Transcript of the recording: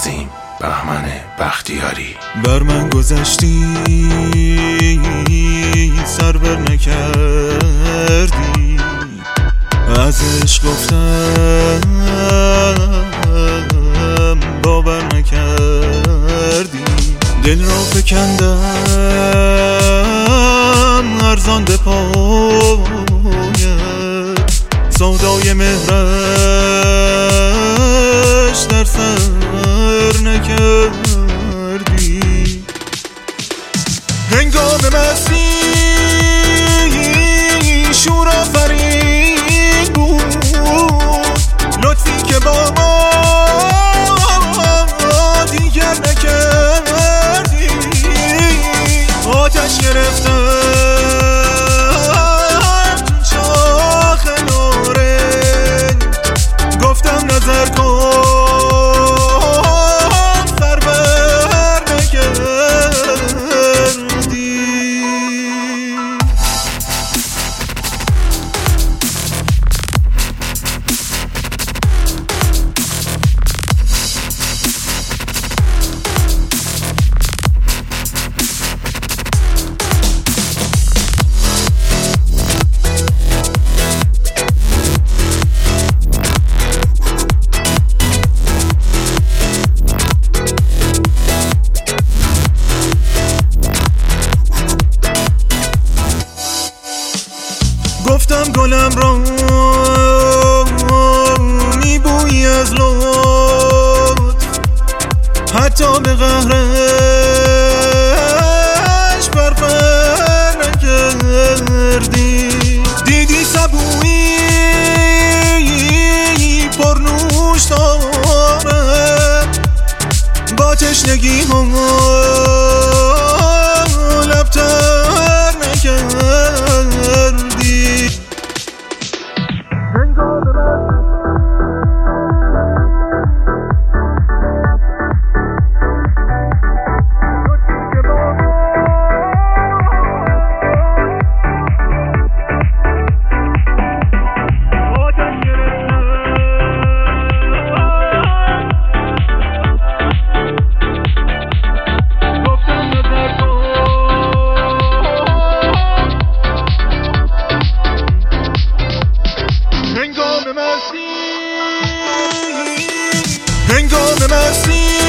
تنظیم بهمن بختیاری. بر من گذشتی سر بر نکردی، از عشق گفتم باور نکردی، دل را فکندم ارزان به پایت، سودای مهرش در سر نکردی. هنگام مستی شور آفرین بود، لطفی که با ما دیگر نکردی. آتش گرفتم چون شاخ نارنج، گفتم نظر کن سر بر نکردی. گفتم گلم را میبویی از لطف، حتی به قهرش برفر نکردی. دیدی سبویی پرنوش دارم، با تشنگی ها لبتر نکردی. هنگام مستی